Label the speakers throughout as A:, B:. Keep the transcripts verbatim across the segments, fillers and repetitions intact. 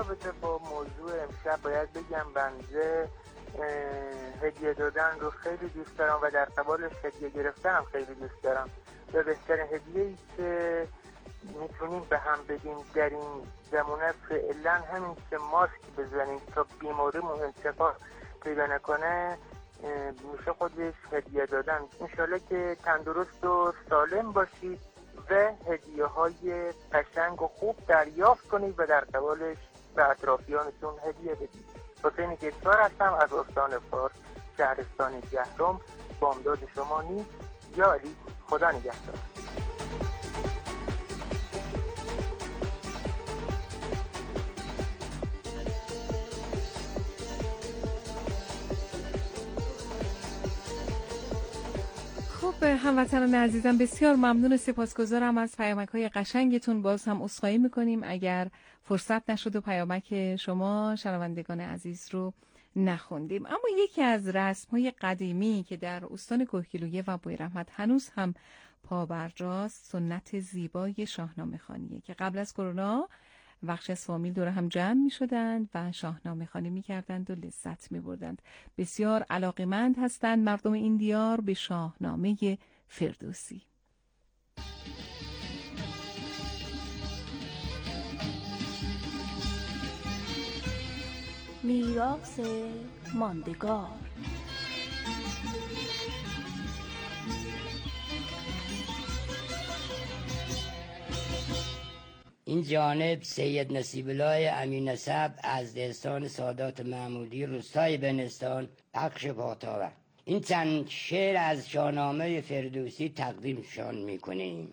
A: رابطه با موضوع امشب باید بگم بنده هدیه دادن رو خیلی دوست دارم و در قبالش هدیه گرفتن هم خیلی دوست دارم و بهترین هدیه‌ای که میتونیم به هم بدیم در این زمانه فعلا همین که ماسک بزنیم تا بیماریمون انتقال پیدا نکنه میشه خودش هدیه دادن. انشالله که تندرست و سالم باشید و هدیه های قشنگ و خوب دریافت کنید و در قبالش به اطرافیانتون هدیه بدید. حسین کشور هستم از استان فارس، شهرستان جهرم. بامداد شما نیست یا علی. خدا نگهدار.
B: خب هموطنان عزیزم، بسیار ممنون و سپاسگزارم از پیامک‌های قشنگتون. باز هم عذرخواهی می‌کنیم اگر فرصت نشد و پیامک شما شنوندگان عزیز رو نخوندیم. اما یکی از رسم‌های قدیمی که در استان کوهگیلویه و بویرحمت هنوز هم پابرجاست، سنت زیبای شاهنامه خوانیه که قبل از کرونا بخش از فامیل دور هم جمع می شدند و شاهنامه خوانی می کردند و لذت می بردند. بسیار علاقمند هستند مردم این دیار به شاهنامه فردوسی.
C: میراث ماندگار.
D: این جانب سید نصیب الله امین نسب از دهستان سادات محمودی روستای بنستان بخش پاتاور. این چند شعر از شاهنامه فردوسی تقدیمشان میکنیم.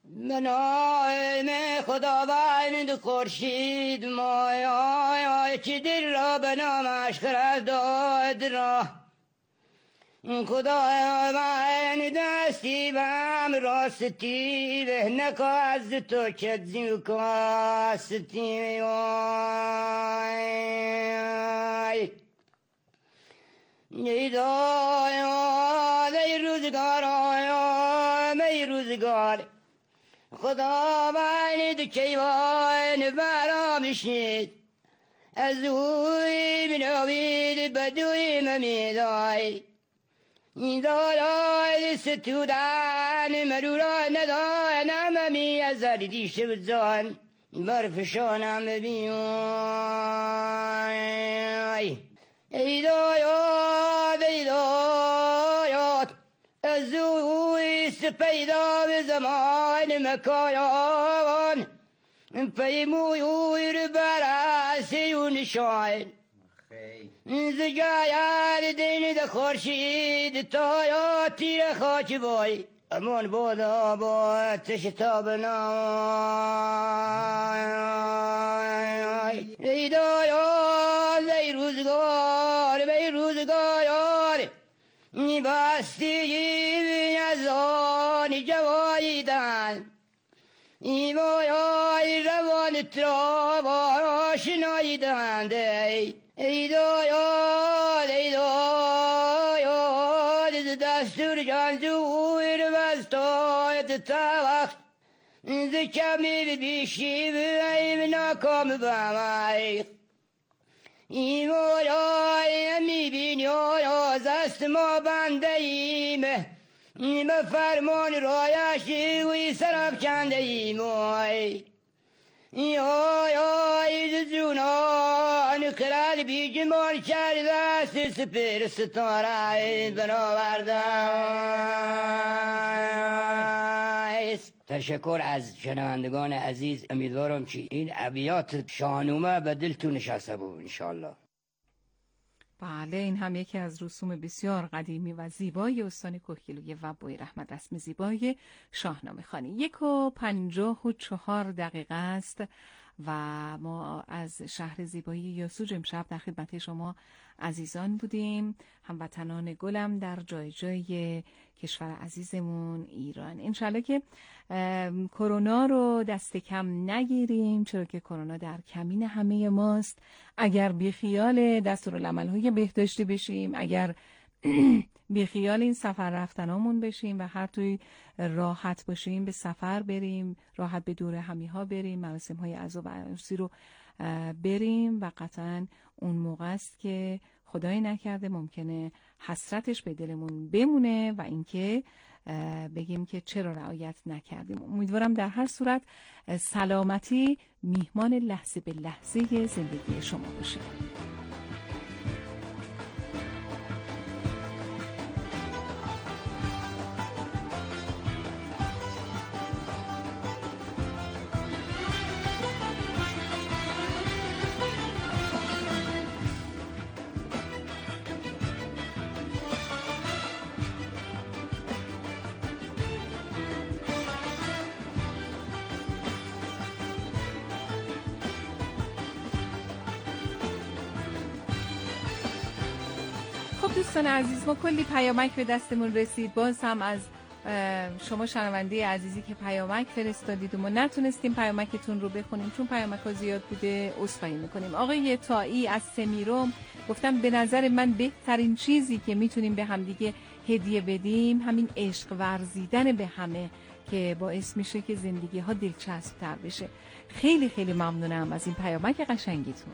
D: منای خداوند خورشید مایای که دل را به نامش خرد داد را، خداوند دستی و هم راستی به نکا از تو کدزی کاستی نیدای دی روزگار می روزگار خداوند کیوان برامشید از اوی بنوید بدوی ممیدای دارای ستودن مرورا ندانم می از زردی شبزان برفشانم بیای ای دایاد ای دایاد از اوی سپیدا به زمان مکایان پیموی رو براسی و نشاین زجایر دین د خورشید تا یا تیر خاک بای امان بادا با تشتاب نای ای دایال ای روزگار ای روزگار نی بستی از آن جوایدن ای بایای روان تراب آشنایدن دی ای دایال ای دایال دستور جان زور وستایت توقت ز کمی بیشی بیم ناکام بمای ای بایای میبینی آیاز است ما بنده ایم به فرمان رایشی وی سرف کنده ایم آی یا یا جونان کرد بی جمان کرد است سپر ستاره برآورده. تشکر از شنوندگان عزیز. امیدوارم که این ابیات شاهنامه به دلتون نشسته بود انشالله.
B: بله، این هم یکی از رسوم بسیار قدیمی و زیبای استان کوهگیلویه و بویرحمت، رسم زیبای شاهنامه خوانی. یک و پنجاه و چهار دقیقه است و ما از شهر زیبایی یاسوج امشب در خدمت شما عزیزان بودیم، هموطنان گلم در جای جای کشور عزیزمون ایران. انشالله که کرونا رو دست کم نگیریم، چرا که کرونا در کمین همه ماست. اگر بیخیال دستورالعمل‌های بهداشتی بشیم، اگر بیخیال این سفر رفتنامون بشیم و هر توی راحت باشیم به سفر بریم، راحت به دور همیها بریم، مراسم های عزا و عروسی رو بریم و قطعا اون موقع است که خدای نکرده ممکنه حسرتش به دلمون بمونه و اینکه بگیم که چرا رعایت نکردیم. امیدوارم در هر صورت سلامتی میهمان لحظه به لحظه زندگی شما باشه. دوستان عزیز، ما کلی پیامک به دستمون رسید. باز هم از شما شنونده عزیزی که پیامک فرستادید و ما نتونستیم پیامکتون رو بخونیم چون پیامک‌ها زیاد بوده، عذرخواهی میکنیم. آقای طایی از سمیرم گفتم به نظر من بهترین چیزی که میتونیم به همدیگه هدیه بدیم همین عشق ورزیدن به همه که باعث میشه که زندگی ها دلچسب تر بشه. خیلی خیلی ممنونم از این پیامک قشنگیتون.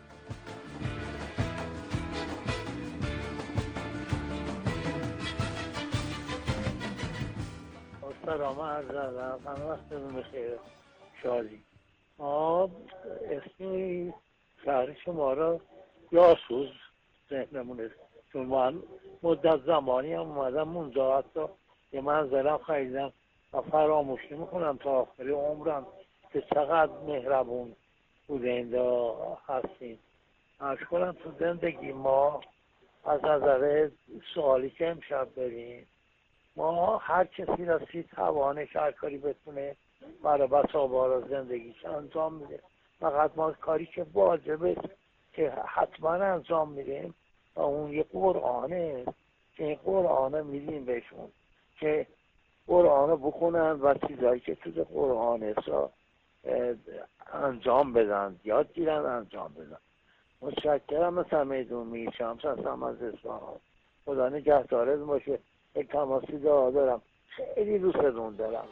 E: سلام عرض ادب، همه وقتتون بخیر. شادی. ما اسمی شهر شما را یاسوز ذهنمونه، چون من مدت زمانی هم اومدم اونجا، حتی یه منزلم خریدم و فراموش نمی‌کنم تا آخر عمرم که چقدر مهربون بودین دا هستین. عرض کنم تو زندگی ما از نظر سوالی که امشب بریم، ما هر کسی را سی توانش هر کاری بتونه برای بسابارا زندگیش انجام میده. فقط ما کاری که واجبه که حتما انجام میدیم و اون یه قرآنه که این قرآنه میدیم بهشون که قرآنه بخونن و چیزایی که تو قرآنه سا انجام بدن، یاد گیرن انجام بدن. متشکرم. مثلا میدون میشم هستم از اصفهان. خدا نگهدارت باشه. یک تماسی دارم، خیلی دوستتون دارم.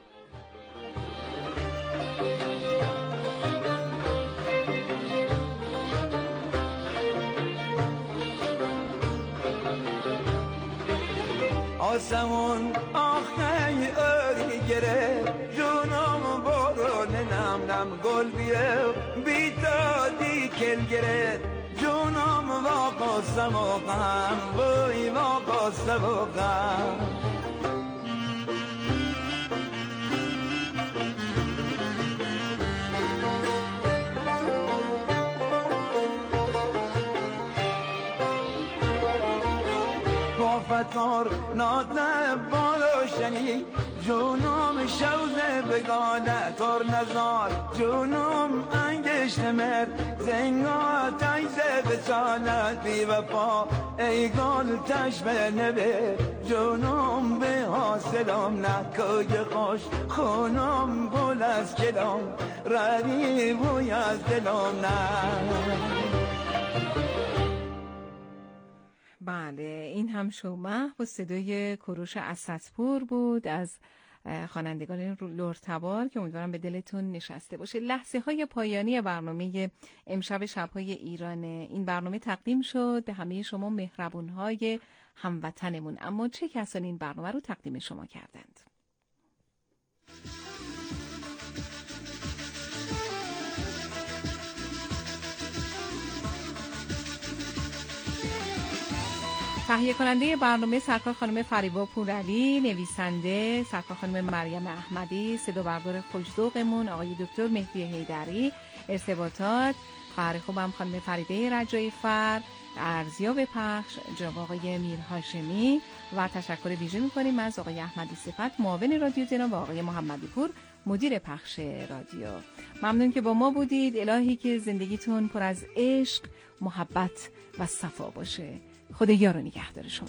F: آسمون آخی اری گره جونم بارون نم نم گل بیه بیتادی کل گره جونم واقع سموقم بوی واقع سموقم بافتار نادن بالوشنی جونم شوزه بگانه تر نزار جونم انگشت مر زنگا تایزه بسانت بی وفا ای گل تشبه نبه جونم به حاصلم نکوی خوش خونم گل از کلام رری بوی از دلم نه.
B: بله، این هم شومه و صدای کروش اسدپور بود از خوانندگان لرتبار که امیدوارم به دلتون نشسته باشه. لحظه های پایانی برنامه امشب شب‌های ایران، این برنامه تقدیم شد به همه شما مهربون های هموطنمون. اما چه کسانی این برنامه رو تقدیم شما کردند؟ تهیه کننده برنامه سرکار خانم فریبا پورعلی، نویسنده سرکار خانم مریم احمدی، صدا بردار خوش‌ذوقمون آقای دکتر مهدی حیدری، ارتباطات خواهر خوبم خانم فریده رجایی فر، ارزیاب پخش جناب آقای میر هاشمی و تشکر ویژه می‌کنیم از آقای احمدی صفت معاون رادیو تهران و آقای محمدی پور مدیر پخش رادیو. ممنون که با ما بودید. الهی که زندگیتون پر از عشق، محبت و صفا باشه. خدا یار و نگهدار شما.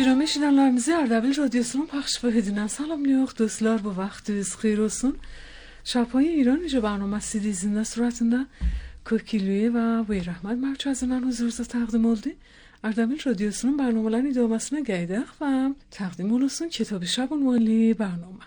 G: Birame eşidenlerimize Erdebil Radyosu'nun پخش edilen salamlıyor dostlar, bu vaktiniz hayır olsun. Şapayı İran Yüce Barnamesi dizinde suratında Kökilüye ve Buyur Rahmet merkezinin huzurunuza takdim oldu. Erdebil Radyosu'nun barnamelerin idamesine geldik ve takdim olsun Kitab-ı Şab unvanlı barname.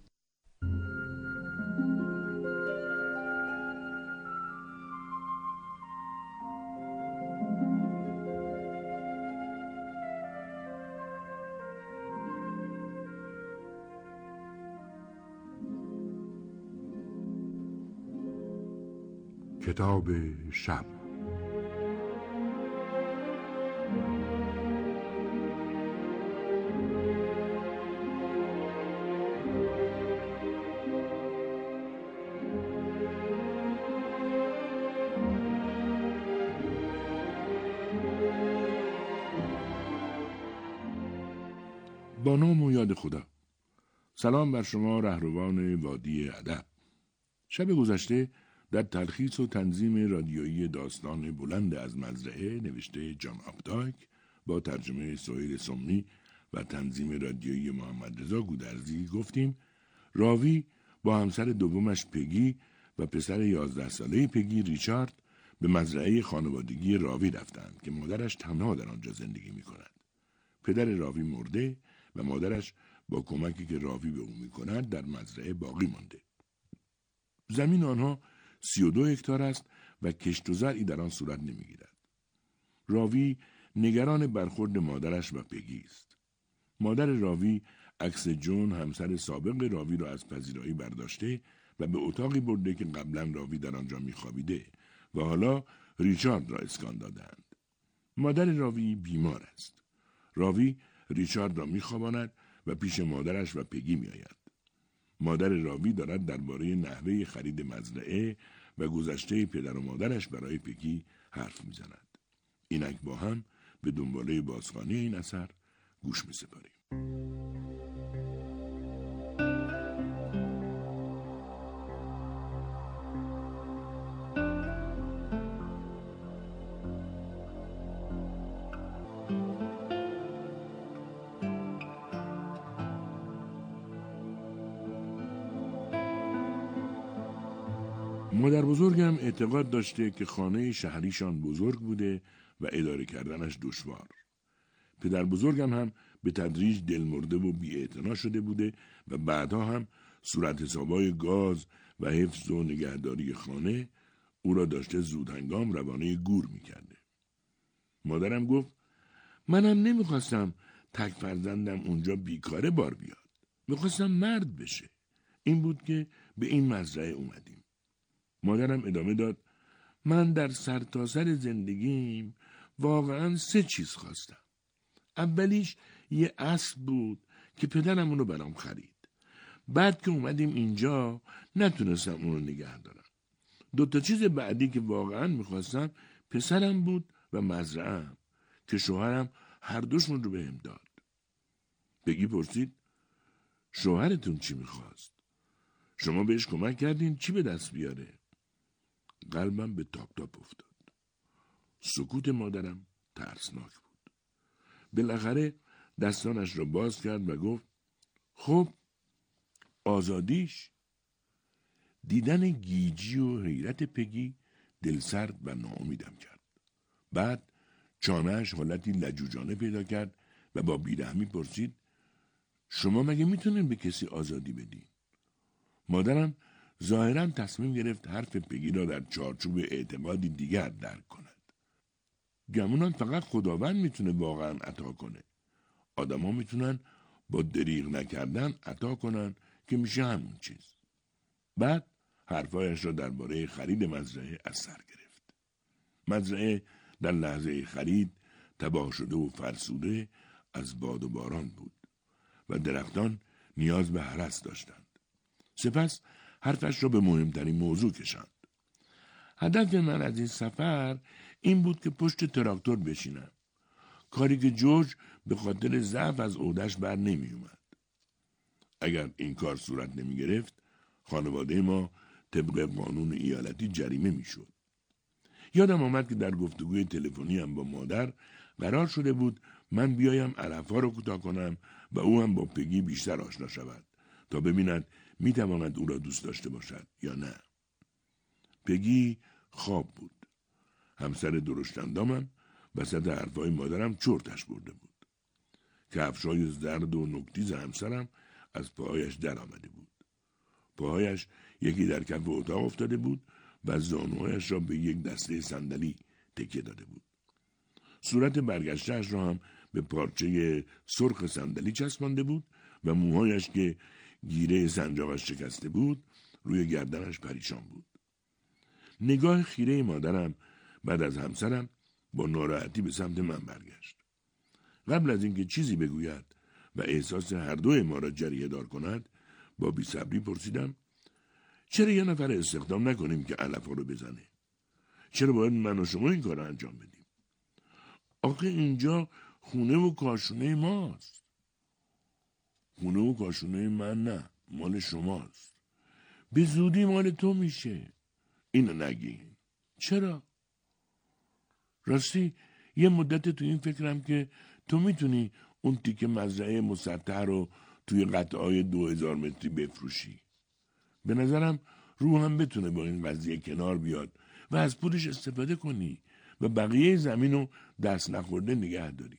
H: کتاب شب. با نام و یاد خدا. سلام بر شما رهروان وادی ادب. شب گذشته در تلخیص و تنظیم رادیویی داستان بلند از مزرعه نوشته جان آپداک با ترجمه سهیل سمنی و تنظیم رادیویی محمد رضا گودرزی گفتیم راوی با همسر دومش پگی و پسر یازده ساله پگی ریچارد به مزرعه خانوادگی راوی رفتند که مادرش تنها در آنجا زندگی می کند. پدر راوی مرده و مادرش با کمکی که راوی به او می کند در مزرعه باقی مانده. زمین آنها سی و دو هکتار است و کشت و زرعی در آن صورت نمیگیرد. راوی نگران برخورد مادرش و پگی است. مادر راوی عکس جون همسر سابق راوی را از پذیرایی برداشته و به اتاقی برده که قبلا راوی در آنجا میخوابیده و حالا ریچارد را اسکان دادند. مادر راوی بیمار است. راوی ریچارد را میخواباند و پیش مادرش و پگی میآید. مادر راوی دارد درباره نحوه خرید مزرعه و گذشته پدر و مادرش برای پگی حرف میزند. اینک با هم به دنباله بازخوانی این اثر گوش میسپاریم. مادر بزرگم اعتقاد داشته که خانه شهریشان بزرگ بوده و اداره کردنش دشوار. پدر بزرگم هم به تدریج دلمرده و بی‌اعتنا شده بوده و بعدها هم صورت حسابای گاز و حفظ و نگهداری خانه او را داشته زود هنگام روانه گور میکرده. مادرم گفت منم نمیخواستم تک فرزندم اونجا بیکاره بار بیاد. میخواستم مرد بشه. این بود که به این مزرعه اومدیم. مادرم ادامه داد من در سرتاسر زندگیم واقعا سه چیز خواستم. اولیش یه اسب بود که پدرم اونو برام خرید. بعد که اومدیم اینجا نتونستم اونو نگه دارم. دوتا چیز بعدی که واقعا میخواستم پسرم بود و مزرعه‌ام که شوهرم هر دوشون رو بهم داد. بگی پرسید شوهرتون چی میخواست؟ شما بهش کمک کردین چی به دست بیاره؟ قلبم به تاپ تاپ افتاد. سکوت مادرم ترسناک بود. بالاخره دستانش را باز کرد و گفت خب آزادیش. دیدن گیجی و حیرت پگی دلسرد و ناامیدم کرد. بعد چانه‌اش حالتی لجوجانه پیدا کرد و با بیرحمی پرسید شما مگه میتونین به کسی آزادی بدین؟ مادرم ظاهراً تصمیم گرفت حرف پگی را در چارچوب اعتقادی دیگر درک کند. گمونم فقط خداوند میتونه واقعاً عطا کنه. آدما میتونن با دریغ نکردن عطا کنن که میشه همون چیز. بعد حرفایش را درباره خرید مزرعه از سر گرفت. مزرعه در لحظه خرید تباه شده و فرسوده از باد و باران بود و درختان نیاز به حرس داشتند. سپس حرفش را به مهمترین موضوع کشاند. هدف من از این سفر این بود که پشت تراکتور بشینم. کاری که جورج به خاطر ضعف از عهده‌اش بر نمی اومد. اگر این کار صورت نمی گرفت، خانواده ما طبق قانون ایالتی جریمه می شد. یادم آمد که در گفتگوی تلفنی هم با مادر قرار شده بود من بیایم علفها رو کوتاه کنم و او هم با پگی بیشتر آشنا شود تا ببیند میتواند او را دوست داشته باشد یا نه. پگی خواب بود. همسر درشتندامم وسط حرفای مادرم چرتش برده بود. کفشای زرد و نوک‌تیز همسرم از پاهایش در آمده بود. پاهایش یکی در کف اتاق افتاده بود و زانوهایش را به یک دسته صندلی تکیه داده بود. صورت برگشته‌اش را هم به پارچه سرخ صندلی چسبانده بود و موهایش که گیره سنجاقش شکسته بود روی گردنش پریشان بود. نگاه خیره مادرم بعد از همسرم با ناراحتی به سمت من برگشت. قبل از اینکه چیزی بگوید و احساس هر دوی ما را جریه دار کند با بی‌صبری پرسیدم چرا یه نفر استخدام نکنیم که علف‌ها رو بزنه؟ چرا باید من و شما این کار رو انجام بدیم؟ آخه اینجا خونه و کاشونه ماست. خونه و کاشونه من نه، مال شماست. به زودی مال تو میشه. اینو نگین. چرا؟ راستی یه مدت تو این فکرم که تو میتونی اون تیکه مزرعه مسطح رو توی قطعه‌های دو هزار متری بفروشی. به نظرم رو هم بتونه با این قضیه کنار بیاد و از پولش استفاده کنی و بقیه زمین رو دست نخورده نگه داری.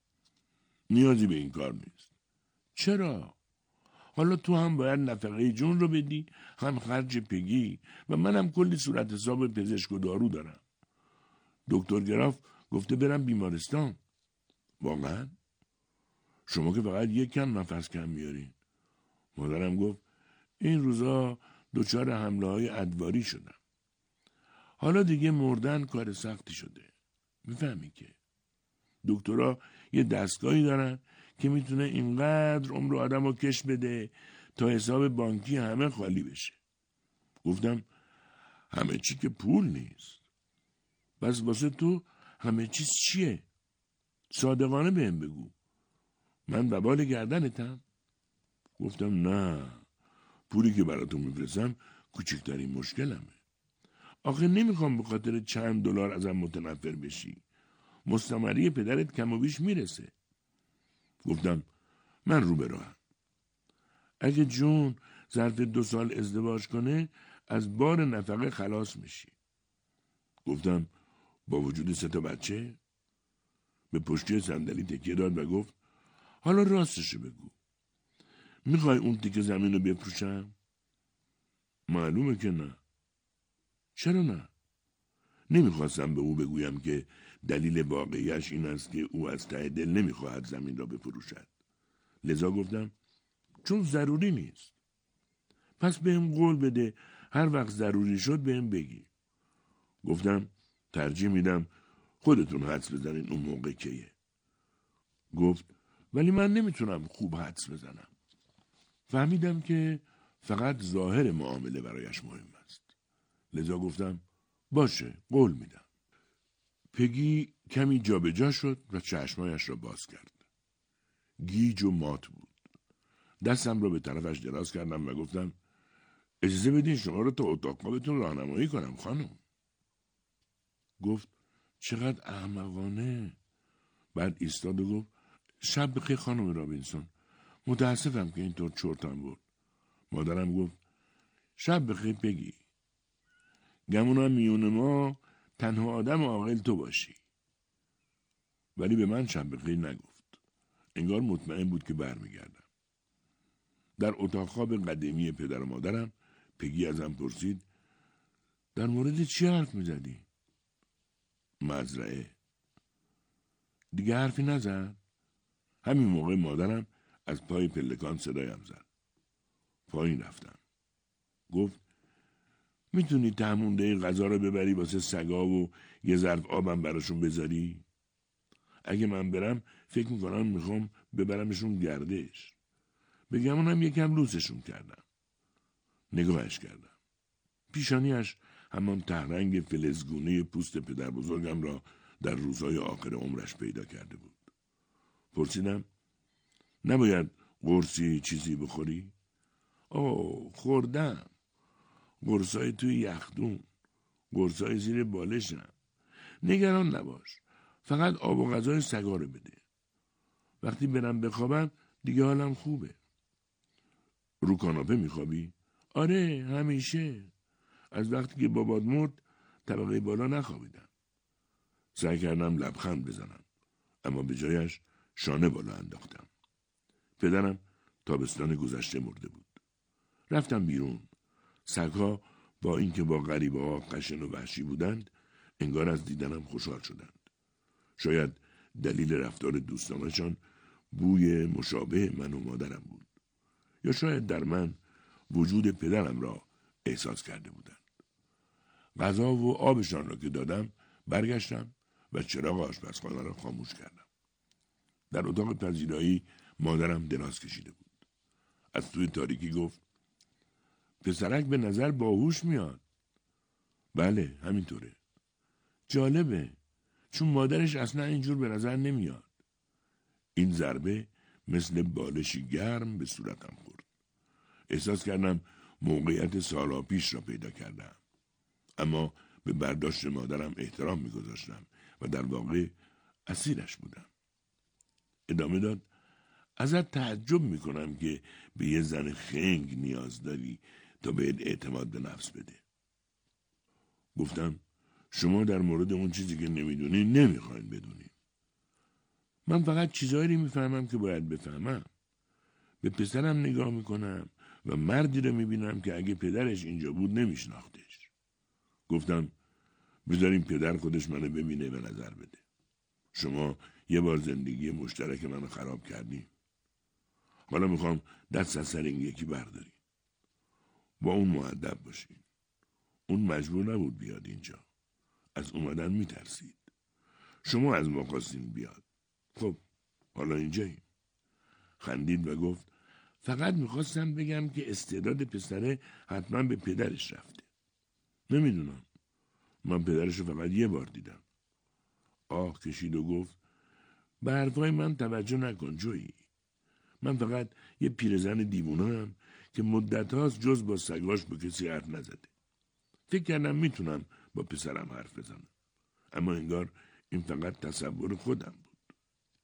H: نیازی به این کار نیست. چرا؟ حالا تو هم باید نفقه جون رو بدی، هم خرج پگی و منم کلی صورت حساب پزشک و دارو دارم. دکتر گراف گفته برم بیمارستان. واقعا؟ شما که فقط یک کم نفس کم میارین. مادرم گفت این روزا دچار حمله های ادواری شدم. حالا دیگه مردن کار سختی شده. میفهمی که دکترها یه دستگاهی دارن که میتونه اینقدر عمر آدم رو کش بده تا حساب بانکی همه خالی بشه. گفتم همه چی که پول نیست. بس واسه تو همه چیز چیه؟ صادقانه بهم بگو. من وبال گردنتم؟ گفتم نه، پولی که براتون میفرستم کوچکترین مشکلمه. آخه نمیخوام به خاطر چند دلار ازم متنفر بشی. مستمری پدرت کم و بیش میرسه. گفتم من رو به راهم. اگه جون ظرف دو سال ازدواج کنه از بار نفقه خلاص میشی. گفتم با وجود سه تا بچه؟ به پشتی صندلی تکیه داد و گفت حالا راستشو بگو. میخوای اون تیکه زمین رو بفروشم؟ معلومه که نه. چرا نه؟ نمیخواستم به او بگویم که دلیل واقعیش این است که او از ته دل نمیخواهد زمین را بفروشد. لذا گفتم چون ضروری نیست. پس بهم قول بده هر وقت ضروری شد بهم بگی. گفتم ترجیح میدم خودتون حدس بزنین اون موقع کیه. گفت ولی من نمیتونم خوب حدس بزنم. فهمیدم که فقط ظاهر معامله برایش مهم است. لذا گفتم باشه قول میدم. پگی کمی جابجا شد و چشمایش را باز کرد. گیج و مات بود. دستم را به طرفش دراز کردم و گفتم اجازه بدین شما را تا اتاق خوابتون راهنمایی کنم خانم. گفت چقدر احمقانه. بعد ایستاد و گفت شب بخیر خانم رابینسون. متاسفم که اینطور چرتم برد. مادرم گفت شب بخیر پگی. گمونم میون ما تنها آدم عاقل تو باشی. ولی به من شب بخیر نگفت. انگار مطمئن بود که برمیگردم. در اتاق خواب قدیمی پدر و مادرم پگی ازم پرسید در مورد چی حرف میزدی؟ مزرعه. دیگه حرفی نزد؟ همین موقع مادرم از پای پلکان صدایم زد. پایین رفتم. گفت میتونی تهمونده غذا رو ببری واسه سگا و یه ظرف آبم براشون بذاری؟ اگه من برم فکر میکنم میخوام ببرمشون گردش. بگم اونم یکم لوسشون کردم. نگاهش کردم. پیشانیش همان تهرنگ فلزگونه پوست پدر بزرگم را در روزهای آخر عمرش پیدا کرده بود. پرسیدم نباید قرصی چیزی بخوری؟ آه خوردم. قرصای توی یخدون. قرصای زیر بالشم. نگران نباش. فقط آب و غذای سگا رو بده. وقتی برم بخوابم دیگه حالم خوبه. رو کاناپه میخوابی؟ آره همیشه. از وقتی که بابات مرد طبقه بالا نخوابیدم. سعی کردم لبخند بزنم اما به جایش شانه بالا انداختم. پدرم تابستان گذشته مرده بود. رفتم بیرون. سگ‌ها با اینکه با غریبه‌ها خشن و وحشی بودند انگار از دیدنم خوشحال شدند. شاید دلیل رفتار دوستانشان بوی مشابه من و مادرم بود، یا شاید در من وجود پدرم را احساس کرده بودند. غذا و آبشان را که دادم برگشتم و چراغ آشپزخانه را خاموش کردم. در اتاق پذیرایی مادرم دراز کشیده بود. از توی تاریکی گفت پسرک به نظر باهوش میاد. بله همینطوره. جالبه چون مادرش اصلا اینجور به نظر نمیاد. این ضربه مثل بالشی گرم به صورتم خورد. احساس کردم موقعیت سالا پیش را پیدا کردم. اما به برداشت مادرم احترام میگذاشتم و در واقع اسیرش بودم. ادامه داد ازت تعجب میکنم که به یه زن خنگ نیاز داری تا بهت اعتماد به نفس بده. گفتم شما در مورد اون چیزی که نمیدونی نمیخواین بدونی. من فقط چیزایی رو میفهمم که باید بفهمم. به پسرم نگاه میکنم و مردی رو میبینم که اگه پدرش اینجا بود نمیشناختش. گفتم بذاریم پدر خودش منو ببینه و نظر بده. شما یه بار زندگی مشترک منو خراب کردی. حالا میخوام دست از سر این یکی برداری. با اون مؤدب باشی. اون مجبور نبود بیاد اینجا. از اومدن میترسید. شما از ما خواستین بیاد. خب حالا اینجایی. خندید و گفت فقط میخواستم بگم که استعداد پسره حتما به پدرش رفته. نمیدونم. من پدرش رو فقط یه بار دیدم. آه کشید و گفت به حرفای من توجه نکن جویی. من فقط یه پیرزن دیوونه هم که مدت هاست جز با سگاش با کسی حرف نزده. فکر کردم میتونم با پسرم حرف بزنم. اما انگار این فقط تصور خودم بود.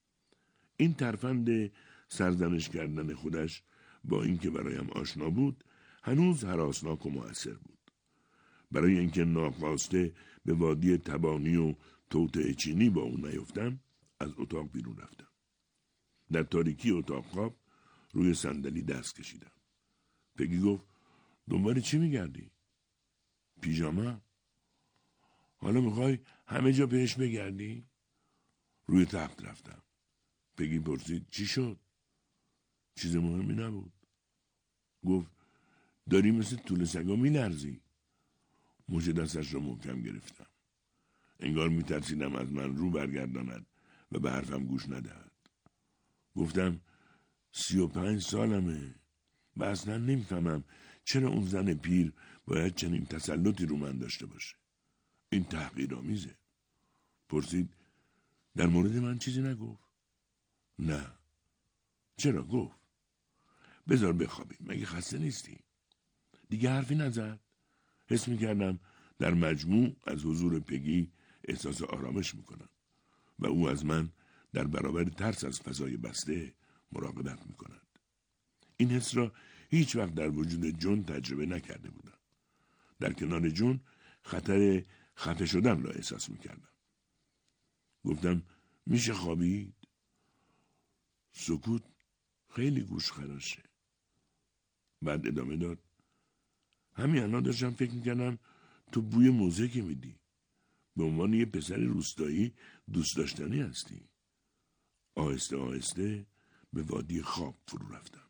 H: این ترفند سرزنش کردن خودش با اینکه برایم آشنا بود هنوز هراسناک و مؤثر بود. برای اینکه ناخواسته به وادی تبانی و توطئه چینی با اون نیفتم از اتاق بیرون رفتم. در تاریکی اتاق خواب روی صندلی دست کشیدم. پگی گفت دنبال چی میگردی؟ پیژامه؟ حالا میخوای همه جا بهش بگردی؟ روی تخت رفتم. پگی پرسید چی شد؟ چیز مهمی نبود. گفت داری مثل طول سگا میلرزی. مژه دستش را محکم گرفتم. انگار میترسیدم از من رو برگرداند و به حرفم گوش ندهد. گفتم سی و پنج سالمه و اصلا نمیفهمم چرا اون زن پیر باید چنین تسلطی رو من داشته باشه. این تحقیرآمیزه. پرسید در مورد من چیزی نگفت؟ نه. چرا گفت؟ بذار بخوابیم. مگه خسته نیستی؟ دیگه حرفی نزد. حس میکردم در مجموع از حضور پگی احساس آرامش میکنم و او از من در برابر ترس از فضای بسته مراقبت میکند. این حس را هیچ وقت در وجود جون تجربه نکرده بودم. در کنار جون خطر خفه شدن را احساس میکردم. گفتم میشه خوابید؟ سکوت خیلی گوش خراشه. بعد ادامه داد همین الان داشتم فکر میکردم تو بوی موزیک میدی. به عنوان یه پسر روستایی دوست داشتنی هستی. آهسته آهسته به وادی خواب فرو رفتم.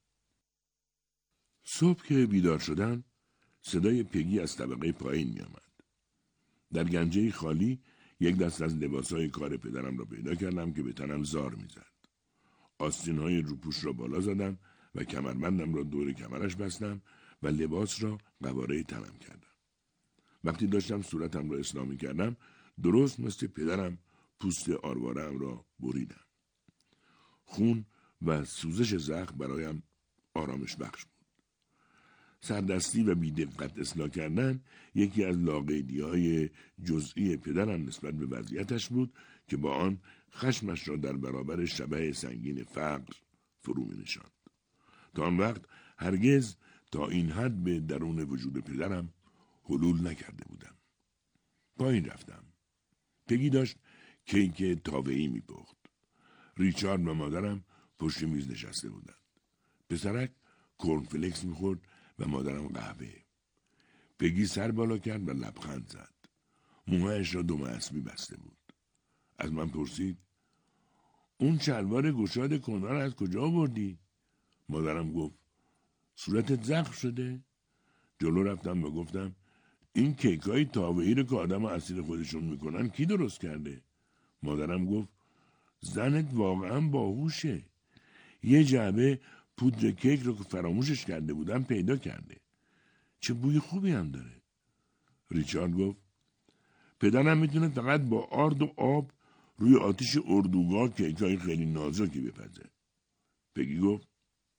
H: صبح که بیدار شدم صدای پگی از طبقه پایین می آمد. در گنجه خالی یک دست از لباسهای کار پدرم را پیدا کردم که به تنم زار می زد. آستینهای روپوش را بالا زدم و کمربندم را دور کمرش بستم و لباس را قواره تنم کردم. وقتی داشتم صورتم را اصلاح می کردم درست مثل پدرم پوست آرواره‌ام را بریدم. خون و سوزش زخم برایم آرامش بخش بود. سردستی و بی‌دقت اصلاح کردن یکی از لاقیدی‌های جزئی پدرم نسبت به وضعیتش بود که با آن خشمش را در برابر شبح سنگین فقر فرو می نشاند. تا آن وقت هرگز تا این حد به درون وجود پدرم حلول نکرده بودم. پایین رفتم. پگی داشت کیک تاوه‌ای می پخت. ریچارد و مادرم پشت میز نشسته بودند. پسرک کورنفلکس می خورد و مادرم قهوه. پگی سر بالا کرد و لبخند زد. موهایش را دم اسبی بسته بود. از من پرسید اون شلوار گشاد کنار از کجا آوردی؟ مادرم گفت صورتت زخم شده؟ جلو رفتم و گفتم این کیکای تاوه‌ای رو که آدم اسیر خودشون میکنن کی درست کرده؟ مادرم گفت زنت واقعا باهوشه. یه جعبه پودر کیک رو که فراموشش کرده بودم پیدا کرده. چه بوی خوبی هم داره. ریچارد گفت پدرم میتونه فقط با آرد و آب روی آتیش اردوگاه کیکای خیلی نازکی بپزه. پگی گفت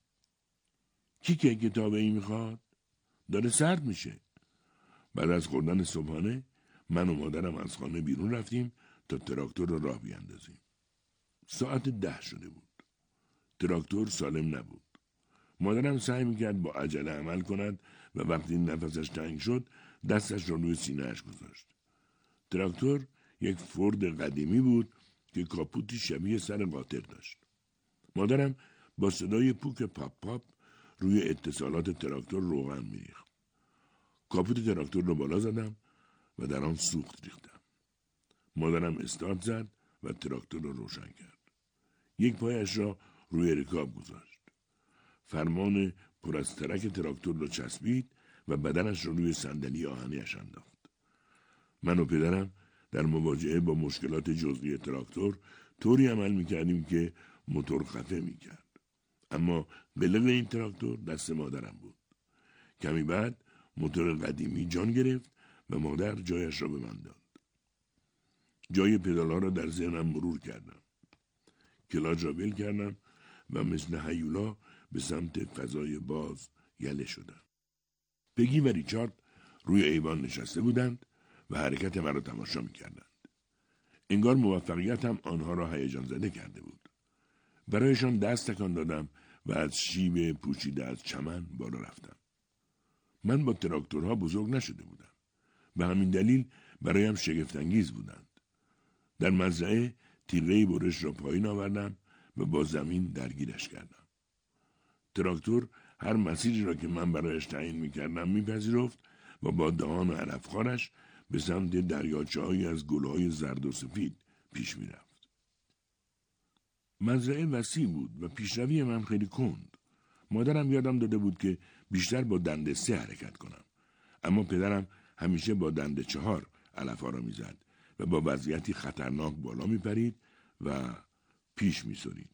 H: کی کیک تاوه‌ای میخواد؟ داره سرد میشه. بعد از خوردن صبحانه من و مادرم از خانه بیرون رفتیم تا تراکتور رو راه بیاندازیم. ساعت ده شده بود. تراکتور سالم نبود. مادرم سعی میکرد با عجله عمل کند و وقتی نفسش تنگ شد دستش را روی سینه‌اش گذاشت. تراکتور یک فورد قدیمی بود که کاپوتی شبیه سر قاطر داشت. مادرم با صدای پوک پاپ پاپ روی اتصالات تراکتور روغن میریخت. کاپوت تراکتور رو بالا زدم و در آن سوخت ریختم. مادرم استارت زد و تراکتور رو روشن کرد. یک پایش را روی رکاب گذاشت. فرمان پر از ترک تراکتور را چسبید و بدنش را روی صندلی آهنی‌اش انداخت. من و پدرم در مواجهه با مشکلات جزئی تراکتور طوری عمل میکردیم که موتور خفه میکرد. اما قلق این تراکتور دست مادرم بود. کمی بعد موتور قدیمی جان گرفت و مادر جایش را به من داد. جای پدال‌ها را در ذهنم مرور کردم. کلاج را ول کردم و مثل هیولا به سمت فضای باز یله شدم. پگی و ریچارد روی ایوان نشسته بودند و حرکت من را تماشا می‌کردند. انگار موفقیتم آنها را هیجان زده کرده بود. برایشان دست تکان دادم و از شیب پوشیده از چمن بالا رفتم. من با تراکتورها بزرگ نشده بودم. به همین دلیل برایم شگفت‌انگیز بودند. در مزرعه تیره برش را پایین آوردم و با زمین درگیرش کردم. تراکتور هر مسیری را که من برایش تعیین می‌کردم می‌پذیرفت و با دهان و علفخوارش به سمت دریاچه‌هایی از گل‌های زرد و سفید پیش می‌رفت. مزرعه وسیع بود و پیشروی من خیلی کند. مادرم یادم داده بود که بیشتر با دنده سه حرکت کنم. اما پدرم همیشه با دنده چهار علف‌ها را می‌زد و با وضعیتی خطرناک بالا می‌پرید و پیش می‌سرید.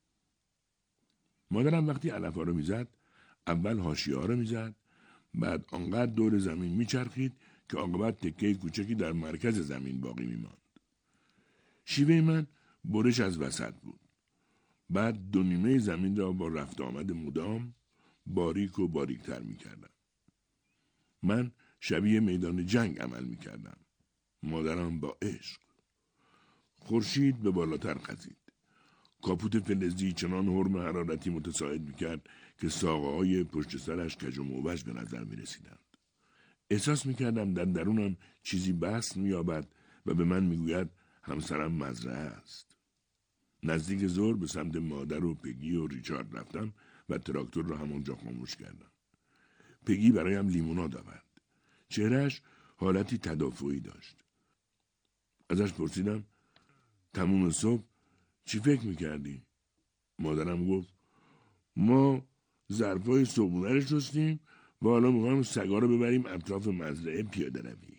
H: مادرم وقتی علف‌ها را می‌زد، اول حاشیه‌ها را می‌زد، بعد آنقدر دور زمین می‌چرخید که عاقبت تکه کوچکی در مرکز زمین باقی می‌ماند. شیوه من برش از وسط بود. بعد دو نیمه زمین را با رفت آمد مدام باریک و باریکتر می‌کردم. من شبیه میدان جنگ عمل می‌کردم. مادرم با عشق. خورشید به بالاتر خزید. کاپوت فلزی چنان حرم حرارتی متساعد می‌کرد که ساقه‌های پشت سرش کج و موج به نظر می‌رسیدند. احساس می‌کردم در درونم چیزی بست می‌یابد و به من می‌گوید همسرم مزرعه است. نزدیک ظهر به سمت مادر و پگی و ریچارد رفتم و تراکتور را همانجا خاموش کردم. پگی برایم لیموناد آورد. چهرهش حالتی تدافعی داشت. ازش پرسیدم تموم صبح چی فکر میکردی؟ مادرم گفت ما ظرفای صبحونه رو شستیم و حالا میخوایم سگا رو ببریم اطراف مزرعه پیاده روی.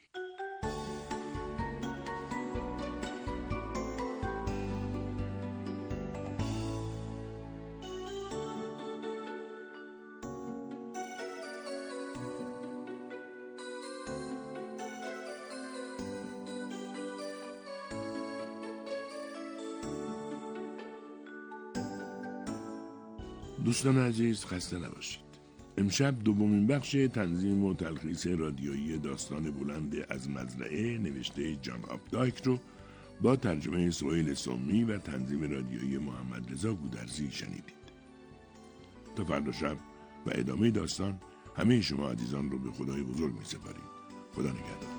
H: دوستان عزیز خسته نباشید. امشب دومین بخش تنظیم و تلخیص رادیویی داستان بلند از مزرعه نوشته جان آپدایک رو با ترجمه سهیل سمی و تنظیم رادیویی محمد رضا گودرزی شنیدید. تا فردا شب و ادامه داستان همه شما عزیزان رو به خدای بزرگ می سپاریم. خدا نگهدار.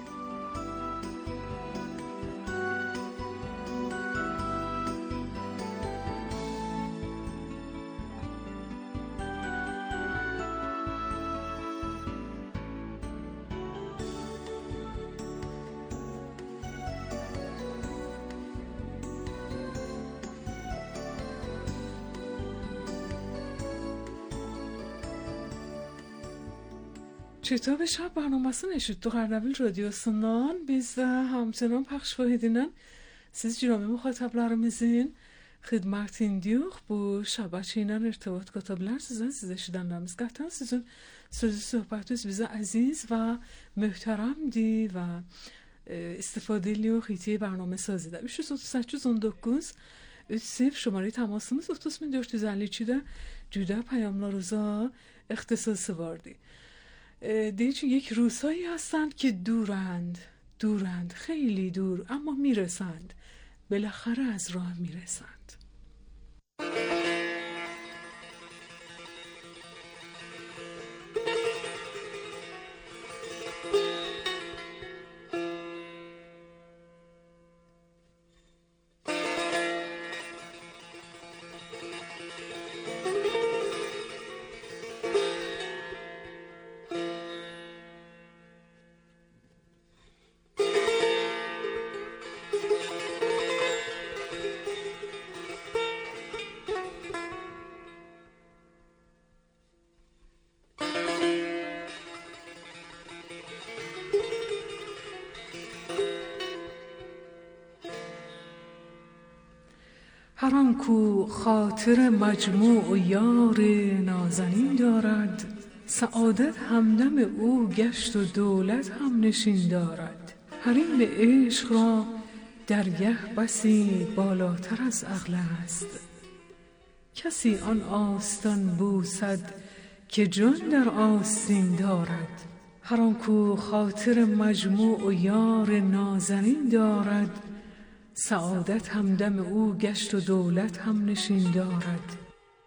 G: Çita şab barnamasını eşittik Ardabil Radyosu'ndan. Biz de همچنان پخش edilen siz جناب مخاطبlarımızın xidmətindeyiq. Bu şəbəkə ilə irtibat qata bilərsiniz. Siz eşidənlərimiz qətən sizin sözü söhbətiniz bizə əziz və möhtərəmdir və istifadə edilir xiti برنامه sazıda. üç yüz otuz səkkiz on doqquz üç sıfır şumara təmasımız otuz min dörd yüz əlli ikidə cüdə پیامlarınıza اختصاصی vardı. دیگه یک روسایی هستند که دورند دورند خیلی دور اما میرسند بالاخره از راه میرسند. هر آن کو خاطر مجموع و یار نازنین دارد سعادت همدم او گشت و دولت هم نشین دارد. حریم عشق را درگه بسی بالاتر از عقل است کسی آن آستان بوسد که جان در آستین دارد. هر آن کو خاطر مجموع و یار نازنین دارد سعادت همدم او گشت و دولت هم نشین دارد.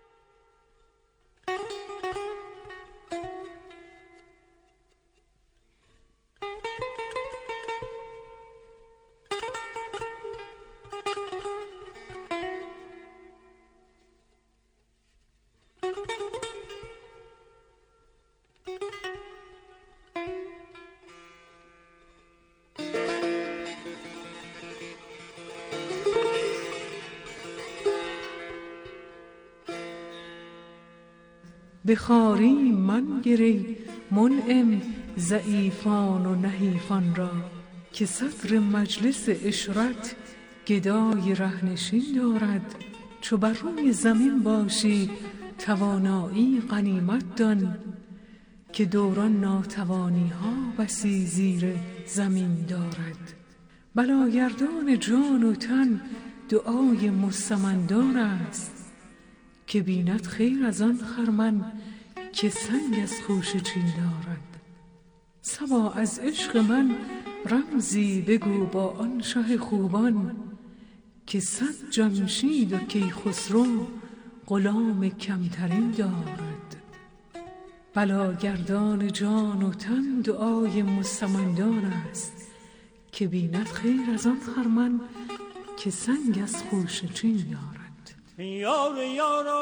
G: بخاری من گری منعم ضعیفان و نحیفان را که صدر مجلس اشرت گدای رهنشین دارد. چو بر روی زمین باشی توانایی غنیمت دان که دوران ناتوانی ها بسی زیر زمین دارد. بلاگردان جان و تن دعای مستمندان است که بیند خیر از آن خرمن که سنگ از خوشه چین دارد. صبا از عشق من رمزی بگو با آن شه خوبان که صد جمشید و کیخسرو غلام کمترین دارد. بلاگردان جان و تن دعای مستمندان است که بیند خیر از آن خرمن که سنگ از خوشه چین دارد.
F: یار یارا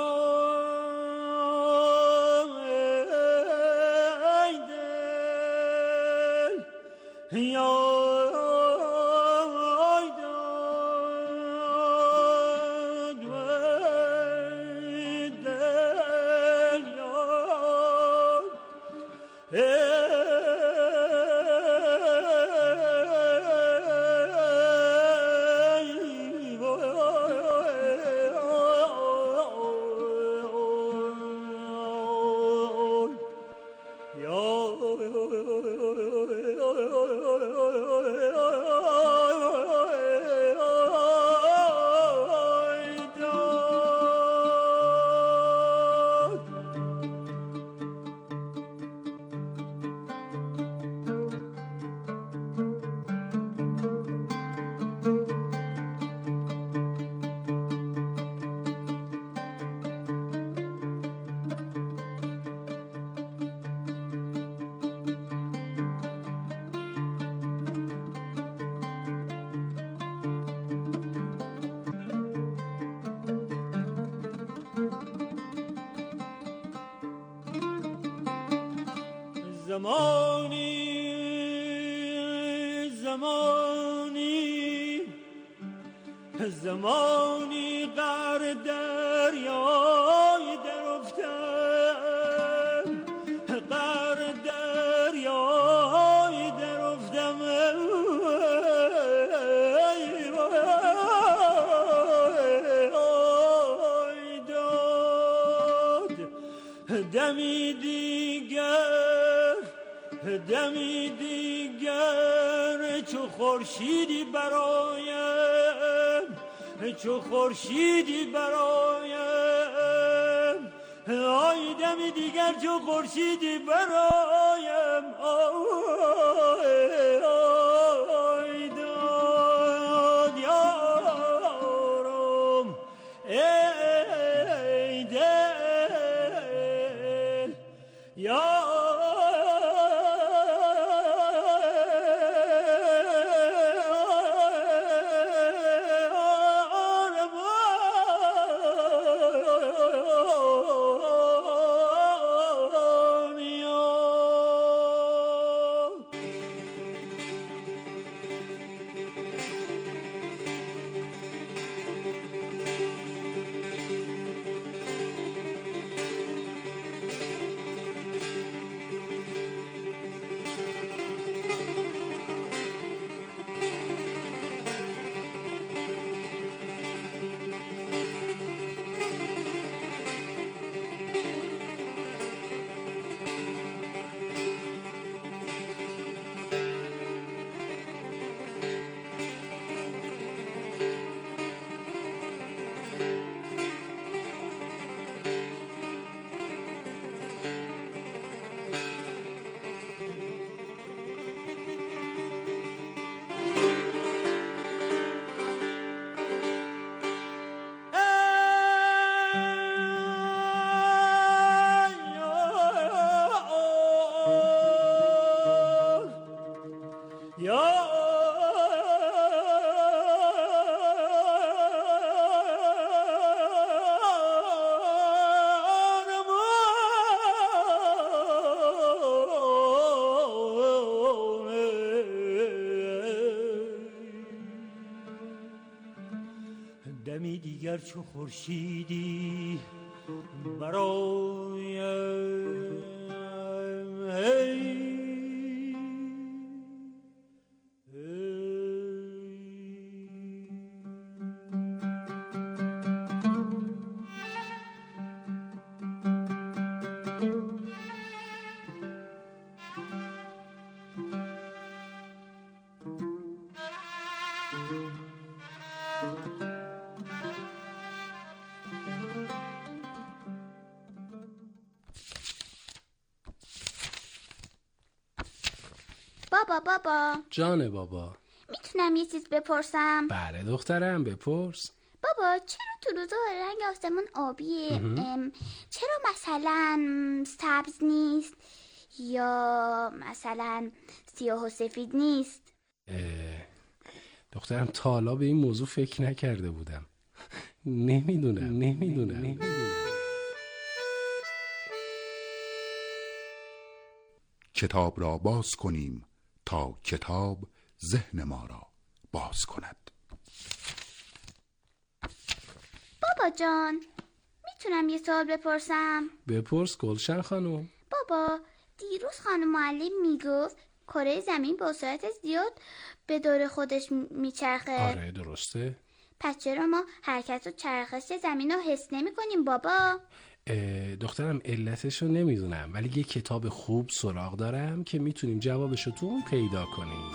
F: ای دل یار ای دل یار زمانی زمانی زمانی غر دریای درافتم غر دریای درافتم ای داد دمی دیگر دمی دیگر چو خورشیدی برایم چو خورشیدی برایم آی دمی دیگر چو خورشیدی برایم آی داد یارم ای دل یا دمی دیگر چو خورشیدی برایم ای
I: بابا بابا
J: جان بابا،
I: میتونم یه چیز بپرسم؟
J: بله دخترم بپرس.
I: بابا چرا تو روزا رنگ آسمون آبیه؟ چرا مثلا سبز نیست یا مثلا سیاه و سفید نیست؟
J: دخترم تا حالا به این موضوع فکر نکرده بودم. نمیدونم نمیدونم نمیدونم
K: کتاب را باز کنیم تا کتاب ذهن ما را باز کند.
I: بابا جان میتونم یه سوال بپرسم؟
J: بپرس گلشن خانم.
I: بابا دیروز خانم معلم میگفت کره زمین با سرعت زیاد به دور خودش میچرخه.
J: آره درسته.
I: پس چرا ما حرکت و چرخش زمین رو حس نمی کنیم بابا؟
J: دخترم علتش رو نمیدونم، ولی یه کتاب خوب سراغ دارم که میتونیم جوابش رو تو اون پیدا کنیم.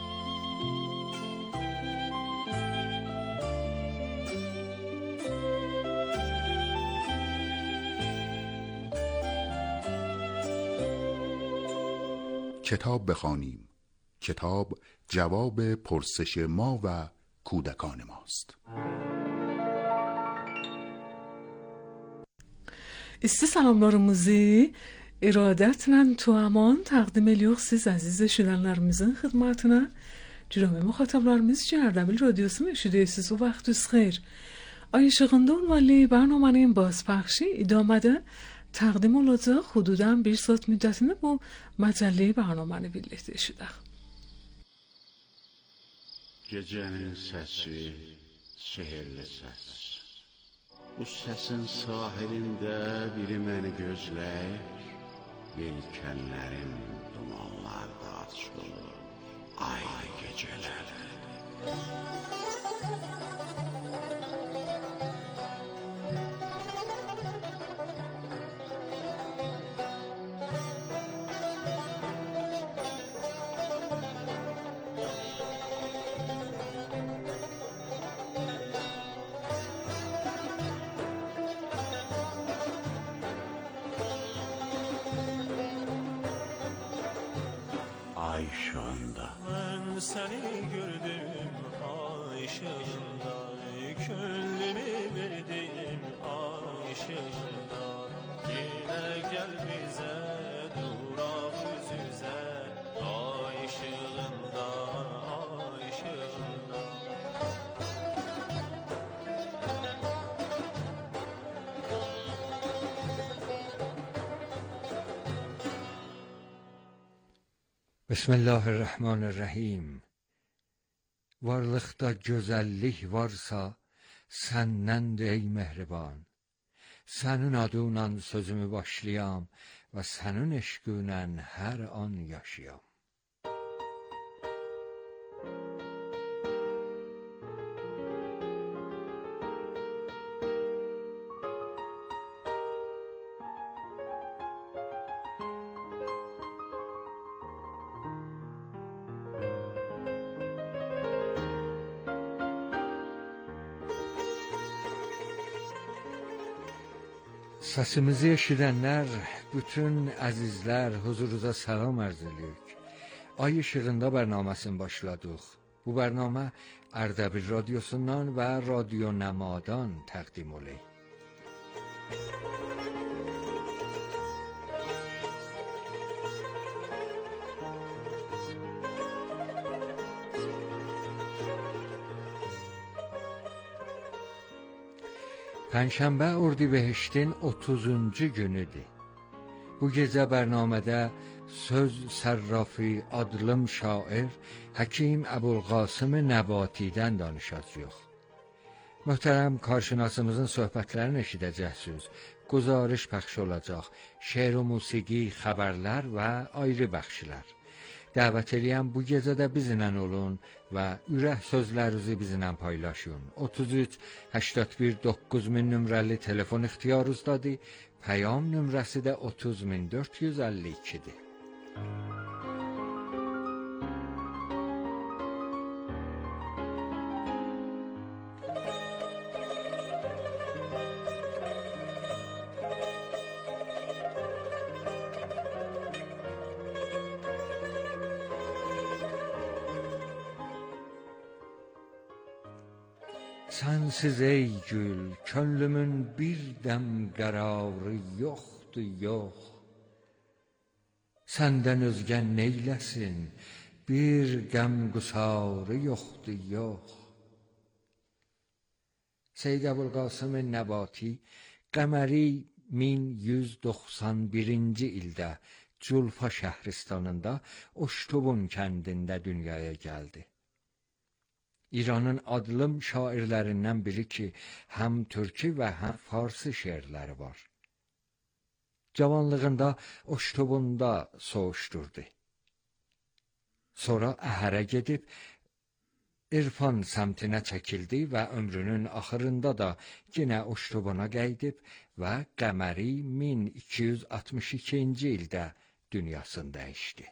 K: کتاب بخوانیم. کتاب جواب پرسش ما و کودکان ماست.
G: استی salamlarımızı iradetle tuaman takdim ediyoruz siz aziz eşidenlerimizin hizmetine. Cürame muhataplarımız için Erdebil Radyosu'nu eşidiyorsunuz o vaxtünüz xeyir. Ay ışığında olmalı برنامه‌nin bozpakşi idamede Təqdim olacaq xududan bir saat müddətində bu məcəlləyi bərnaməni birləşdirişidir.
L: Gecenin sesi, sehirli ses. Bu sesin sahilinde biri beni gözler, yelkenlerim dumanlarda açılır, ay geceler. Ay ışığında.
F: Ben seni gördüm ay ışığında, gönlümü verdim ay ışığında. Yine gel bize durak yüz yüze, ay ışığında, ay ışığında.
M: Bismillahirrahmanirrahim. Varlıqda gözəllik varsa, səndəndir ey mehriban. Sənin adınla sözümü başlayam və sənin eşqinlə hər an yaşayam. Səsimizi eşidənlər, bütün əzizlər huzurunuza salam arz edirik. Ay işığında bərnaməsini başladıq. Bu bərnamə Ərdəbil radiosundan və Radio Nəmadan təqdim olunur. Pənşənbə Ordibehiştin otuzuncu günüdür. Bu gecə bərnamədə söz sərrafi adlım şair Həkim Əbulqasım Nəbatidən danışacağıq. Möhtərəm karşınasımızın söhbətlərini eşidəcəksiniz. Guzarış pəxş olacaq, şeir و musiqi, xəbərlər və ayrı bəxşlər. Dəvət edirəm bu gecə də bizimlə olun və ürək sözlərinizi bizimlə paylaşın. otuz üç səksən bir doqquz min nömrəli telefon ixtiyarınızdadır. Pəyam nömrəsi də otuz min dörd yüz əlli ikidir. Sensiz ey gül, könlümün bir dem qərarı yoxdur, yox. Səndən özgə neyləsin, bir qəm qusarı yoxdur, yox. Seyyid Əbulqasım Nəbati qəməri min yüz doxsan birinci ildə Culfa şəhristanında Oştubun kəndində dünyaya gəldi. İranın adlım şairlərindən biri ki, həm türkü və həm farsı şeirləri var. Cavanlığında Oştubunda soğuşdurdu. Sonra Əhərə gedib, İrfan səmtinə çəkildi və ömrünün axırında da yenə Oştubuna qeydib və qəməri min iki yüz altmış ikinci ildə dünyasını dəyişdi.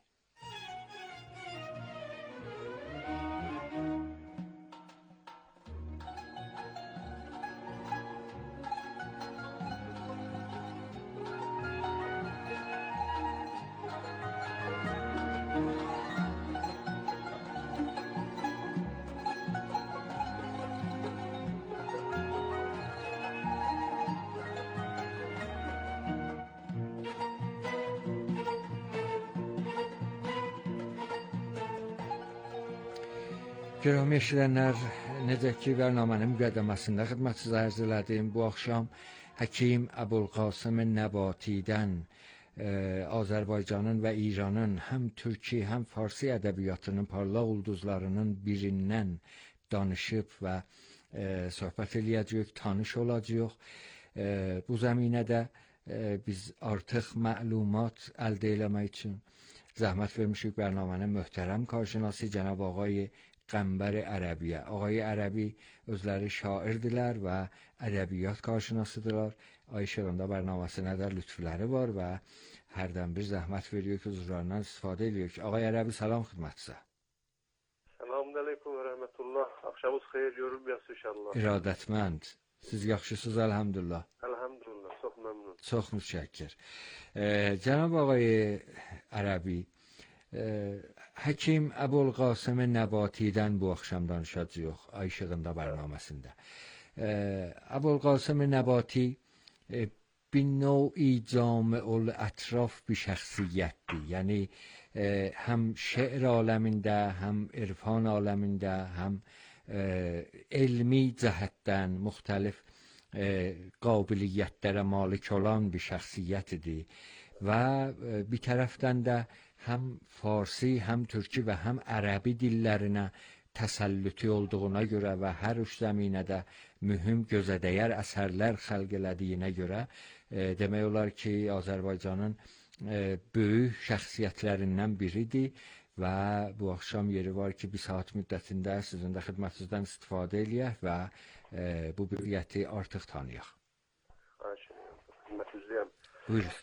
M: Gərəmi eşidənlər, necə ki, bərnamənin müqəddəməsində xidmətinizə ərz elədim, bu axşam Həkim Əbulqasım Nəbatidən Azərbaycanın və İranın həm türki, həm farsi ədəbiyyatının parlaq ulduzlarının birindən danışıb və e, söhbət eləyəcəyik, tanış olacağıq. E, bu zəminədə e, biz artıq məlumat əldə eləmək üçün zəhmət vermişik bərnamənin möhtərəm karşınası cənab ağay Qəmbər Ərəbiyə. Ağay Ərəbi özləri şairdirlər və ədəbiyyat karşınasıdırlar. Ay İşığında bərnaməsinə də lütfləri var və hərdən bir zəhmət veriyor ki, huzurlarından istifadə ediyor ki. Ağay Ərəbi, salam xidmətinizə.
N: Selamun aleyküm və rəhmətullah. Axşamınız xeyir, yorum yaz inşallah.
M: İradətmənd. Siz yaxşısınız, elhamdülillah.
N: Elhamdülillah, çox məmnun.
M: Çox mütşəkkir. E, cənab ağay Ərəbi, e, Həkim Əbulqasım Nəbatidən bu axşam danışacağıq Ay İşığında bərnaməsində. E, Əbulqasım Nəbati e, bir نوعی جامع الاطراف bir şəxsiyyətdir. Yəni e, həm şeir aləmində, həm irfan aləmində, həm e, elmi cəhətdən müxtəlif e, qabiliyyətlərə malik olan bir şəxsiyyətdir və e, bir tərəfdən də həm farsi, həm türki və həm ərəbi dillərinə təsəllütü olduğuna görə və hər üç zəminədə mühüm gözədəyər əsərlər xəlq elədiyinə görə e, demək olar ki, Azərbaycanın e, böyük şəxsiyyətlərindən biridir və bu axşam yeri var ki, bir saat müddətində sizin də xidmətinizdən istifadə eləyək və e, bu böyüyəti artıq tanıyaq.
N: Xidmətinizliyəm.
M: Buyurun.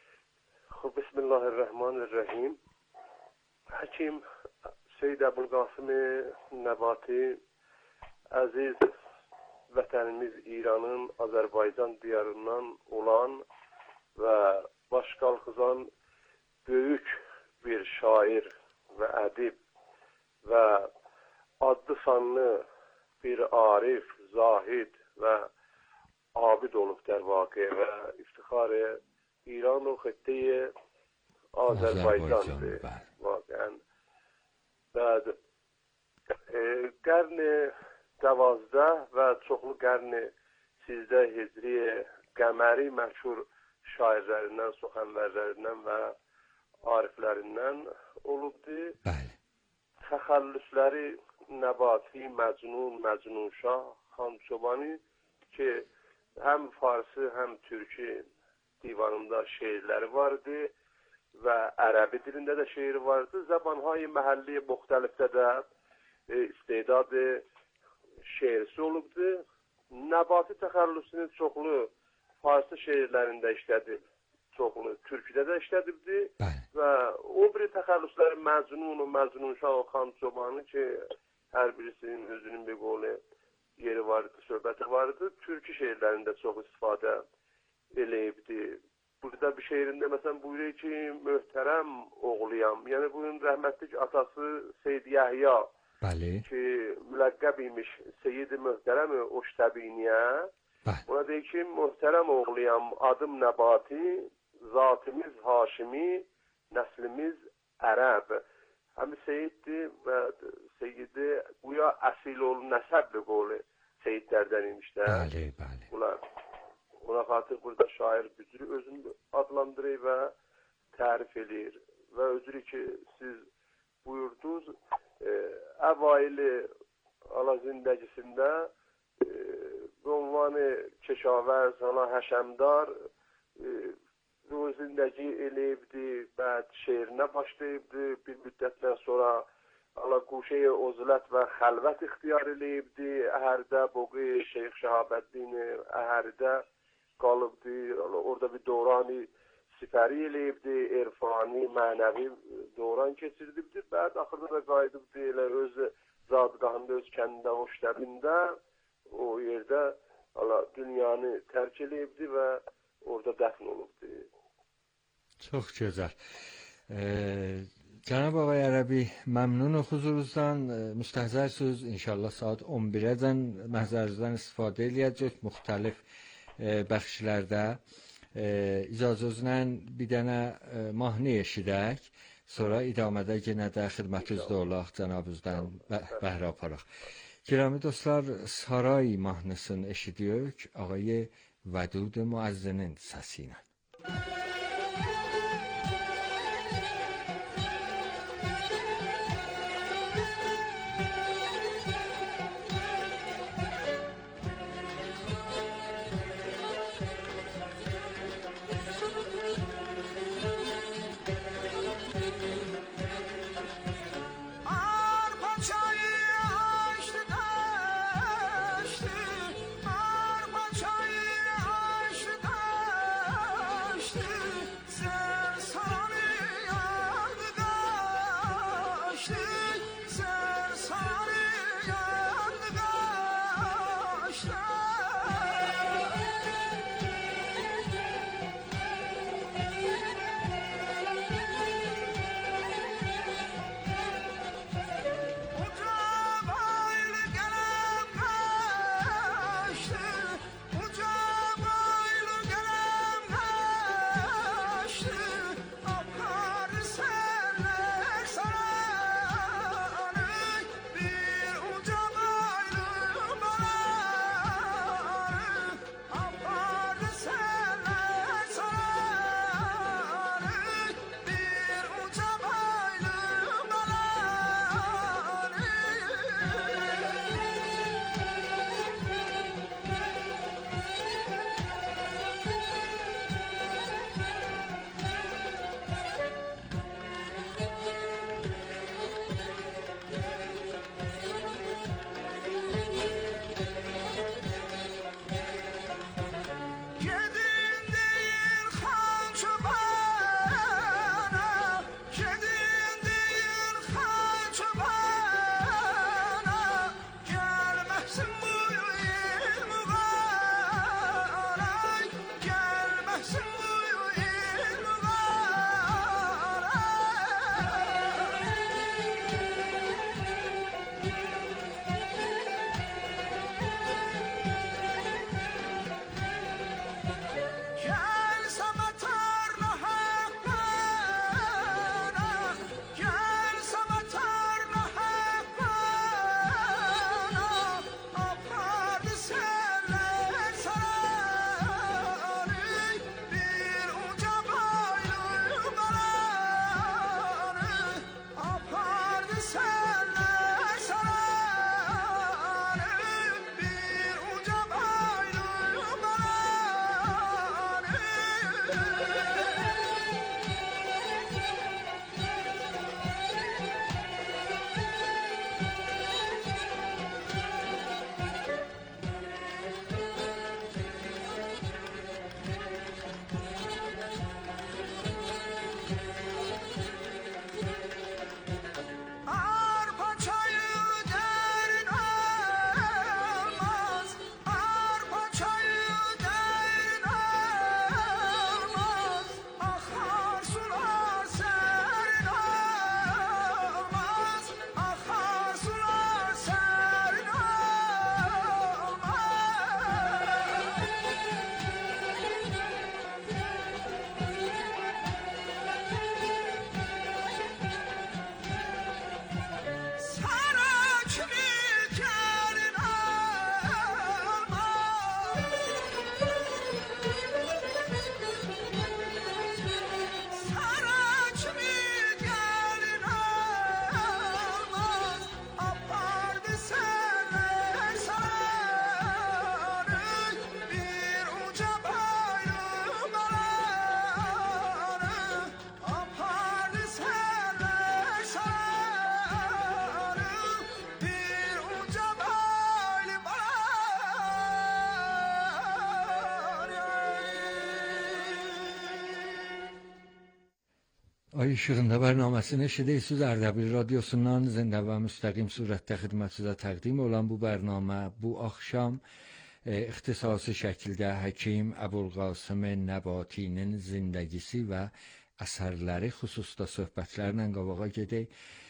N: Bismillahirrahmanirrahim. Həkim Seyyid Əbulqasım Nəbati, əziz vətənimiz İranın Azərbaycan diyarından olan və baş qalxızan böyük bir şair və ədib və adlı sanlı bir arif, zahid və abid olub dər vaqe və iftixarı İran o xəttəyi Azərbaycandır. Vaqən. Bəd, e, qərni dəvazdə və çoxlu qərni sizdə hicri qəməri məşhur şairlərindən, suxənvərlərindən və ariflərindən olubdur. Təxəllüsləri Nəbati, Məcnun, Məcnunşah, Xançobani ki, həm farsi, həm türki divanında şeirləri vardı və ərəbi dilində də şeir vardı. Zəbanهای məhəlli müxtəlifdə də e, istedadı şeirisi olubdu. Nəbati təxəllüsünü çoxlu farsi şeirlərində işlədib, çoxlu türküdə də işlədibdi və o bir təxəllüsləri Məcnun, Məcnunşah, Xançobani ki, hər birisinin özünün bir qolu yeri vardı, söhbəti vardı. Türkü şeirlərində çox istifadə eləyibdi. Burada bir şeirində məsələn buyuruyor ki, möhtərəm oğluyam. Yəni bunun rəhmətlik atası Seyyid Yəhya ki, müləqqəb imiş Seyyid-i Möhtərəm Oştəbiniyə. Buna deyir ki, möhtərəm oğluyam, adım Nəbati, zatimiz Haşimi, nəslimiz Ərəb. Həmi Seyyiddir və Seyyidi buya əsil ol nəsəbli qolu Seyyidlərdən imişdə.
M: Bəli, bəli.
N: Bunlar. Ona xatır burada şair bücürü özünü adlandırır və tərif edir. Və özürü ki, siz buyurdunuz, e, əvaili ala zindəcisində e, ünvanı Keşavər, sana həşəmdar e, o zindəci eləyibdi, bəd şeirinə başlayıbdı, bir müddətdən sonra ala quşəyə ozulət və xəlvət ixtiyar eləyibdi, əhərdə boğu Şeyx Şəhabəddin əhərdə qalıbdı, orada bir dorani sifəri eləyibdi, erfani, mənəvi doran keçirdibdi. Bəd axırda da qayıdıbdı elə öz zadgahında, öz kəndində, Oştəbində o yerdə ala, dünyanı tərk eləyibdi və orada dəfn olubdu.
M: Çox gözəl. Ee, Cənab ağay Ərəbi, məmnunum huzurunuzdan. Müstəhzərsiniz. İnşallah saat on birədən məhzərinizdən istifadə eləyəcək müxtəlif e, bəxşlərdə. E, icazənizlə bir dənə e, mahnı eşidək. Sonra idamədə yenə də xidmətinizdə olaq, cənabınızdan bəhrə aparaq. Girəmi dostlar, Saray mahnısını eşidiyoruz. Ağay ودود مؤذنین سسینن. آی شغنده برنامه‌سی نشده سوز اردبیل رادیوسundan زنده و مستقیم صورت خدمت تقدیم اولان bu برنامه bu akşam اختصاص şəkildə Həkim Əbulqasım Nəbatinin zindagisi və əsərləri xüsusda söhbətlərlə qabağa gedək.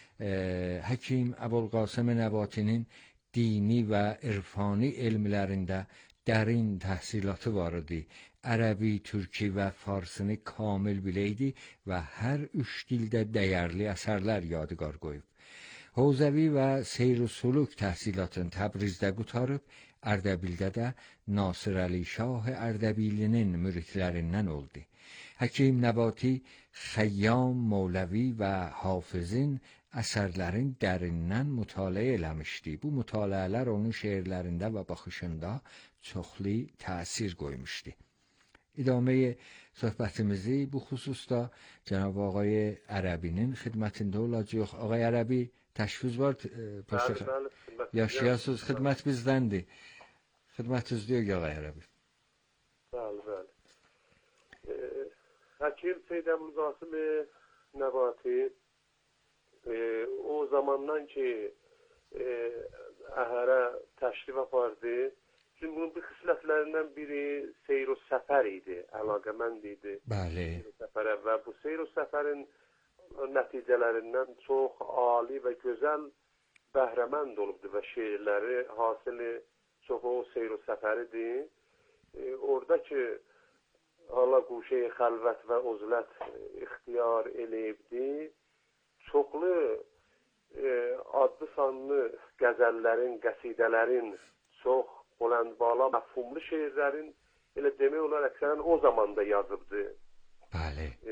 M: Həkim Əbulqasım Nəbatinin dini və irfani elmlərində dərin təhsilatı var idi. Ərəbi, türki və farsını kamil biləydi və hər üç dildə dəyərli əsərlər yadigar qoyub. Hovzəvi və seyr-ü-suluk təhsilatını Təbrizdə qutarıb, Ardabildə də Nasir Əli Şah Ərdəbilinin müritlərindən oldu. Həkim Nəbati Xəyyam, Mövləvi və Hafizin əsərlərin dərindən mütaliə eləmişdi. Bu mütaliələr onun şeirlərində və baxışında çoxlu təsir qoymuşdu. İdamə söhbətimizi bu xüsusda Cənab Ağay Ərəbinin xidmətində olacaq. Ağay Ərəbi təşrif var. Yaşayasınız, xidmət bizdəndir. Xidmətiniz yox Ağay Ərəbi.
N: Bəli, bəli. Həkim Seyyid Əbülqasım Nəbati o zamandan ki Əhərə təşrif apardı. Çünki bunun bir xislətlərindən biri seyr-o səfər idi, əlaqəmənd idi.
M: Bəli.
N: Səfərə və bu seyr-o səfərin nəticələrindən çox ali və gözəl bəhrəmənd olubdu və şeirləri hasili çox o seyr-o səfəridir. E, orada ki, hala quşəyi xəlvət və uzlət ixtiyar eləyibdi, çoxlu e, adlı sanlı qəzəllərin, qəsidələrin, çox Boləndbala, məfhumlu şeirlərin elə demək olar əksərən o zamanda yazıbdı.
M: Bəli.
N: E,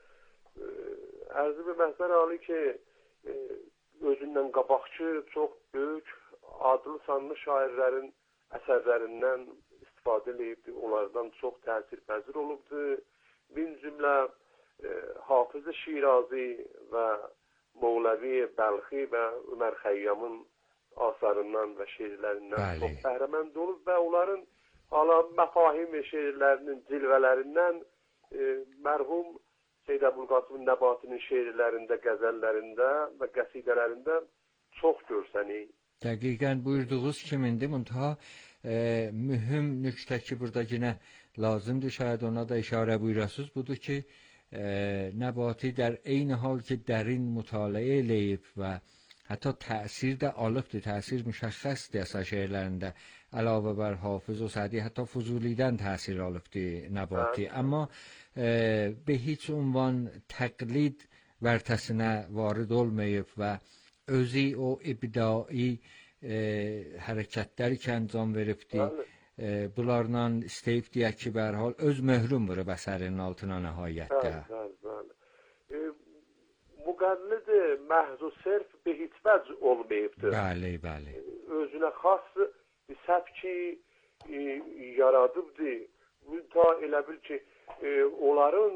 N: e, Ərzı bir məhzər ali ki, e, özündən qabaqçı, çox böyük, adlı sanlı şairlərin əsərlərindən istifadə edibdi. Onlardan çox təsirpəzir olubdu. Min cümlə e, Hafız-ı Şirazi və Mövləvi Bəlxi və Ömər Xəyyamın asarından və şeirlərindən Bəli. Çox bəhrəmənd olub və onların hala məfahim şeirlərinin cilvələrindən e, mərhum Seyyid Əbülqasım Nəbatinin şeirlərində, qəzəllərində və qəsidələrində çox görsənir.
M: Dəqiqən buyurduğunuz kimindir? Muntaha e, mühüm nüktə ki, burada yine lazımdır, şayad ona da işarə buyurasınız, budur ki, e, Nəbati در عین حال که dərin mütaliə eləyib və hətta təsir də alıbdır, təsir müşəxxəsdir əsas şeirlərində. Əlavə bər Hafız və Səddi, hətta Fuzulidən təsir alıbdır Nəbati. Amma e, به هیچ عنوان təqlid vərtəsinə varid olmayıb və özü o ibdai e, hərəkətləri ki əncam veribdir. E, bunlarla istəyib deyək ki, bərhal öz möhrüm vurub əsərinin altına nəhayətdə.
N: Bəli, bəli. E, müqəllid məhz و صرف به هیچ vəcd olmayıbdır.
M: Bəli, bəli.
N: Özünə xas bir səbki e, yaradıbdır. Ta elə bil ki, e, onların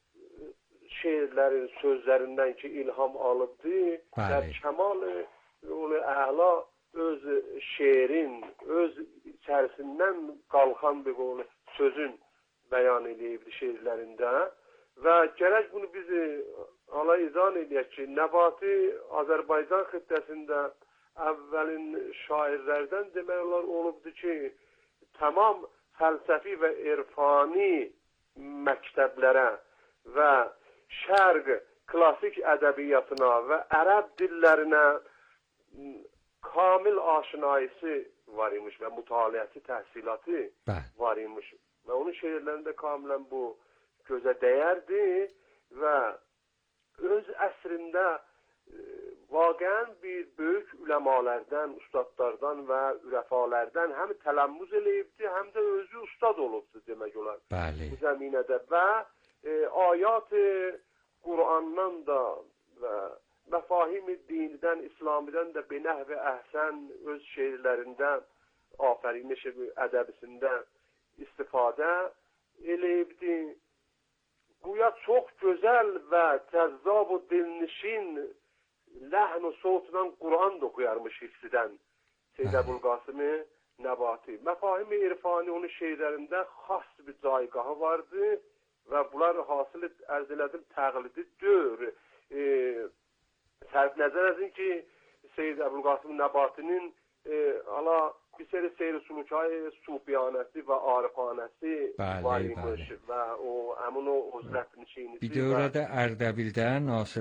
N: şeirlərin, sözlərindən ki, ilham alıbdır. Bəli. Kəmal onu əla öz şeirin, öz içərisindən qalxan bir qolu sözün bəyan edibdir şeirlərində. Və gərək bunu biz ala izah edək ki, Nəbati Azərbaycan xüttəsində əvvəlin şairlərdən demək olar olubdur ki, tamam fəlsəfi və irfani məktəblərə və şərq klasik ədəbiyyatına və ərəb dillərinə kamil aşinayisi var imiş və mütaliəti, təhsilatı Bəh. var imiş. Və onun şeirlərində kamilən bu gözə dəyərdir və öz əsrində e, vaqəən bir böyük üləmalərdən, ustadlardan və ürəfalərdən həm tələmmüz eləyibdir, həm də özü ustad olubdur demək olar.
M: Bəli.
N: Bu zəminədə və e, ayat-ı Qur'andan da və məfahim-i dinidən, İslamidən də benəhv-i əhsən öz şeirlərində, afərinə ədəbisində istifadə eləyibdir. Güya çox gözəl və cəzzab və dilnişin ləhn və soğutudan Qur'an da oxuyarmış hifzidən Seyyid Əbülqasım Nəbati. Məfahim-i irfani onun şeirlərində xas bir caygahı vardı və bunlar hasılı ərz elədim təqlidi dör. E, sərf nəzər edin ki, Seyyid Əbülqasım Nəbatinin e, ala bir seri seyr-i sulukay sufiyanəsi və arifanəsi var imiş və o, həmin o uzrət nişinisi.
M: Bir də orada Ərdəbildə Nasir